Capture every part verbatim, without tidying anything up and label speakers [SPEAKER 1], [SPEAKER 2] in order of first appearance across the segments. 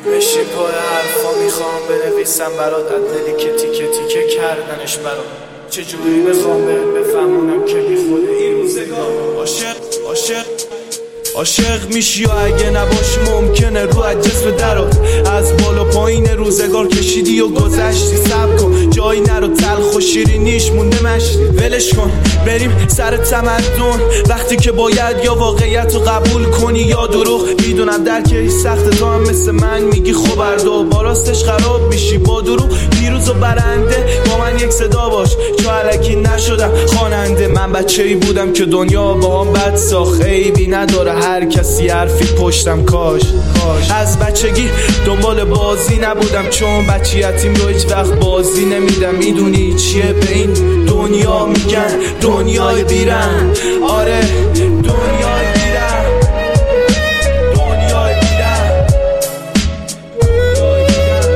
[SPEAKER 1] بشین پای حرفا میخوام بنویسم برات، دلی که تیکه تیکه کردنش برات. چجوری بخوام بهت بفهمونم که بی خود این روزگار عاشق عاشق عاشق میشی و اگه نباشی ممکنه رو از جسم درات. از بالا پایین روزگار کشیدی و گذشتی، صبر کن جایی نرو، تلخ و شیرینیش مونده مشتی. ولش کن بریم سر تمدن، وقتی که باید یا واقعیت رو قبول کنی یا دروغ. میدونم درک سخت، تو هم مثل من میگی خب اردو با راستش خراب میشی با دروغ. پیروز و برنده با من یک صدا باش، چو علکی نشدم خواننده. من بچه‌ای بودم که دنیا با هم بد ساخت، عیبی نداره هر کسی حرفی پشتم. کاش کاش از بچگی دنبال بازی نبودم، چون بچه یتیم رو هیچ وقت بازی نمیدم. میدونی چیه به این دنیا میگن دنیای بیرن؟ آره دنیای بیرن، دنیای بیرن، دنیای بیرن.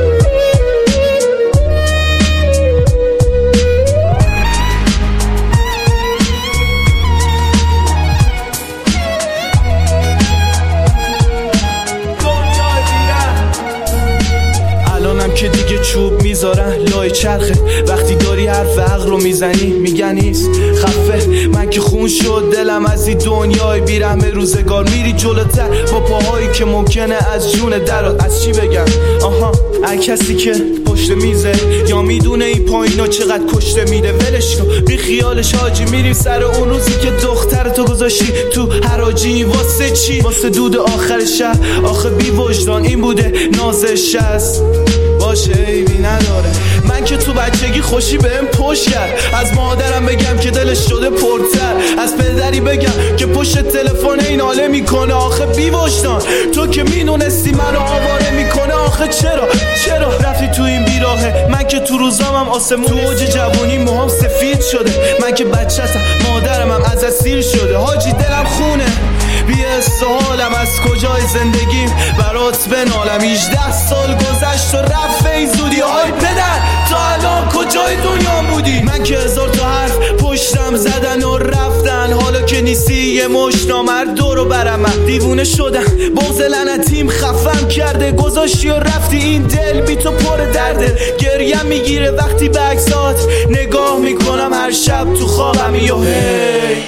[SPEAKER 1] الانم که دیگه چوب میذارن لای چرخه، وقتی داری حرف عقل رو میزنی میگن نیست خفه. من که خون شد دلم از این دنیای بیرحم روزگار. میری جلوتر با پاهایی که ممکنه از جون درات. از چی بگم؟ آها هر کسی که پشت میزه یا میدونه این پایینا چقدر کشته میره. ولش کن بی خیالش حاجی، میریم سر اون روزی که دخترتو گذاشتی تو حراجی. واسه چی؟ واسه دود آخر شهر. آخه بی وجدان این بوده نازش هست، باشه عیبی نداره. من که تو بچگی خوشی بهم پشت کرد، از مادرم بگم که دلش شده پرتر، از پدری بگم که پشت تلفن این حاله میکنه. آخه بی وجدان تو که میدونستی منو آواره میکنه. آخه چرا چرا رفتی تو این بیراهه؟ من که تو روزامم آسمون، تو اوج جوانی موهام سفید شده. من که بچه‌تم مادرم هم از اسیر شده. حاجی دلم خونه بی استحالم، از کجای زندگیم برات بنالم. هجده سال گذشت و رفت فیزودی. های پدر تا الان کجای دنیا بودی؟ من که هزار تا حرف پشتم زدن و رفتن، حالا که نیستی یه مشت نامرد دورو برم. من دیوونه شدم، بغض لعنتیم خفم کرده. گذاشتی و رفتی این دل بی تو پر درده. گریم میگیره وقتی به عکسات نگاه میکنم، هر شب تو خوابم یا هی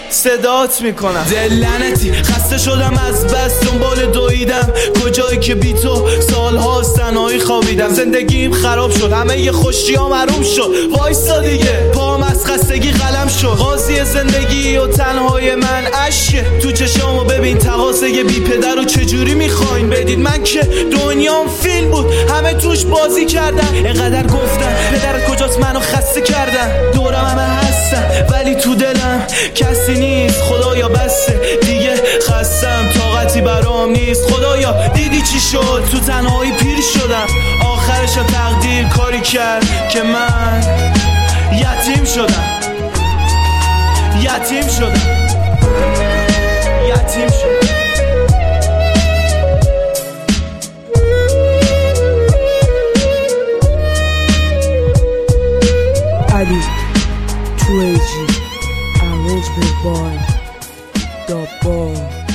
[SPEAKER 1] صدات میکنم. دل لعنتی خسته شدم از بس دنبال دویدم، کجایی که بی تو سالهاست تنهایی خوابیدم. زندگیم خراب شد، همه ی خوشیام حروم شد. وایسا دیگه پام از خستگی قلم شد. قاضی زندگی و تنهای من اشکه تو چشامو ببین. تقاضای بی پدر رو چجوری میخواین بدید؟ من که دنیام فیلم بود همه توش بازی کردن. اینقدر گفتن پدرت کجاست منو خسته کردن. دورم همه هستن ولی تو دلم کسی نیست. خدایا بسه دیگه خستم، طاقتی برام نیست. خدایا دیدی چی شد؟ تو تنهایی پیر شدم. آخرش تقدیر کاری کرد که من یتیم شدم، یتیم شدم، یتیم شدم.
[SPEAKER 2] علی تو ایجی arrangement boy, the boy.